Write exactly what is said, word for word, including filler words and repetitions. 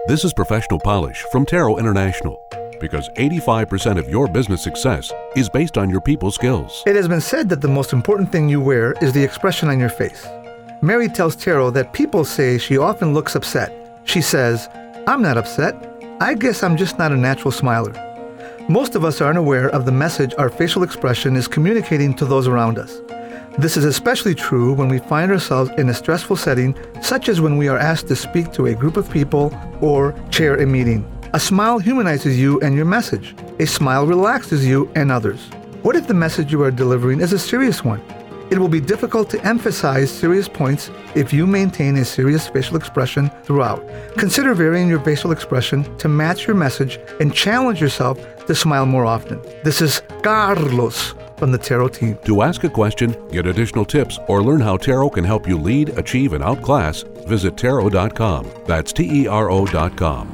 This is Professional Polish from Tarot International, because eighty-five percent of your business success is based on your people skills. It has been said that the most important thing you wear is the expression on your face. Mary tells Tarot that people say she often looks upset. She says, "I'm not upset. I guess I'm just not a natural smiler." Most of us are unaware of the message our facial expression is communicating to those around us. This is especially true when we find ourselves in a stressful setting, such as when we are asked to speak to a group of people or chair a meeting. A smile humanizes you and your message. A smile relaxes you and others. What if the message you are delivering is a serious one? It will be difficult to emphasize serious points if you maintain a serious facial expression throughout. Consider varying your facial expression to match your message and challenge yourself to smile more often. This is Carlos from the Tarot team. To ask a question, get additional tips, or learn how Tarot can help you lead, achieve, and outclass, visit tarot dot com. That's T E R O dot com.